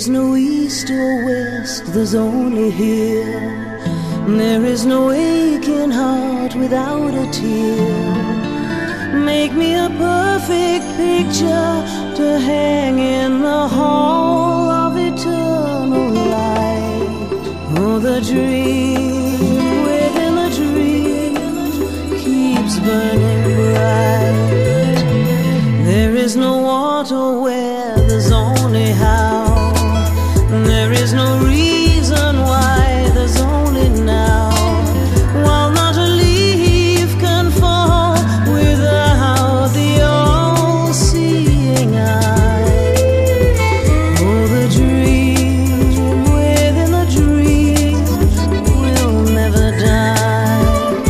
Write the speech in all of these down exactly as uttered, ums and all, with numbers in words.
is no east or west, there's only here. There is no aching heart without a tear. Make me a perfect picture to hang in the hall of eternal light. Oh, the dream within the dream keeps burning bright. There is no water where there's only how. There is no reason why, there's only now. While not a leaf can fall without the all-seeing eye. Oh, the dream within the dream will never die.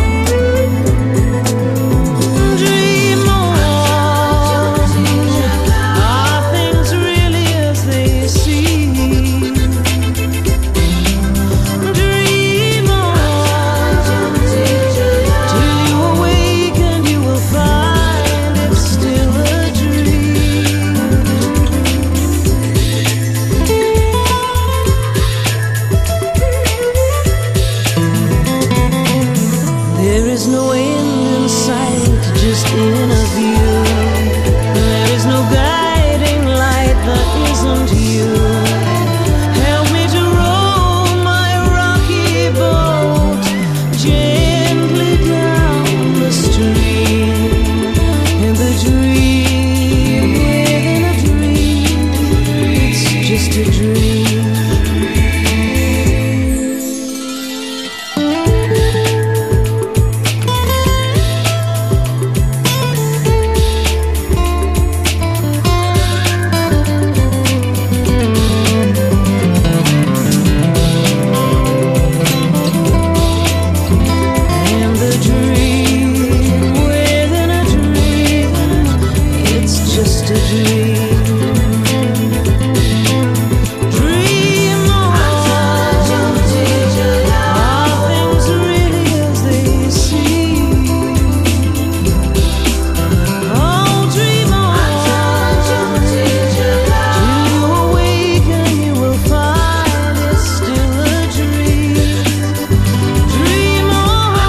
Dream on. Are things really as they seem? Dream on till you awake and you will find it's still a dream. There is no end in sight, just inner view. There is no guiding light that isn't you. Help me to row my rocky boat gently down the stream. And the dream within a dream, it's just a dream. And the dream within a dream, it's just a dream. Dream on. Are things really as they seem? Oh, dream on till you awaken, you will find it's still a dream. Dream on.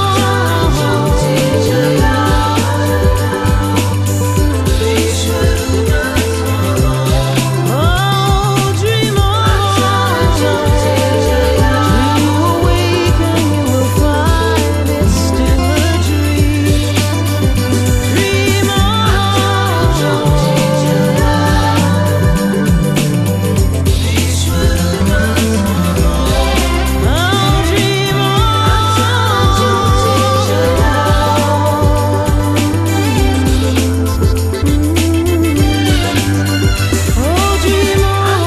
Oh, dream on till you awaken, you will find it's still a dream. Dream on. Oh, dream Oh, dream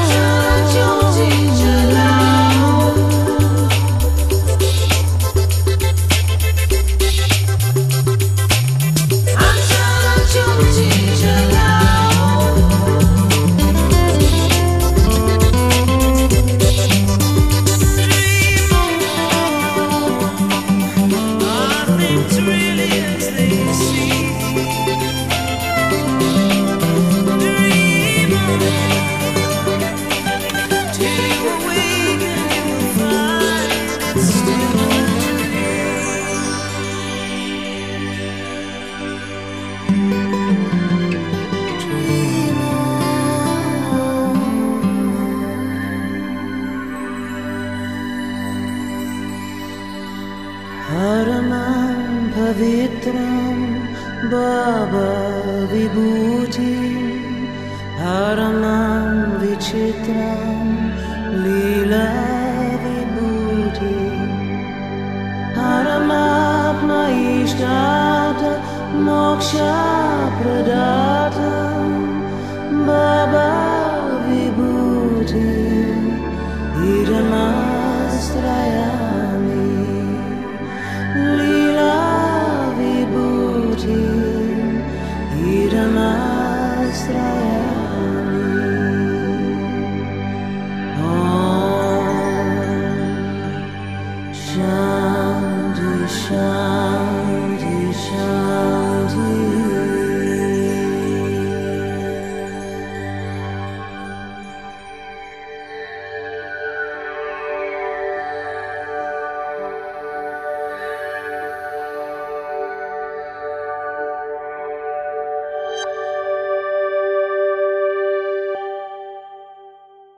Are things really as they seem? Dream on till you awaken, you will find it's still a dream. Haramam pavitram baba vibhuti, haramam vichitram leela vibhuti, haramapma ishtata moksha pradata.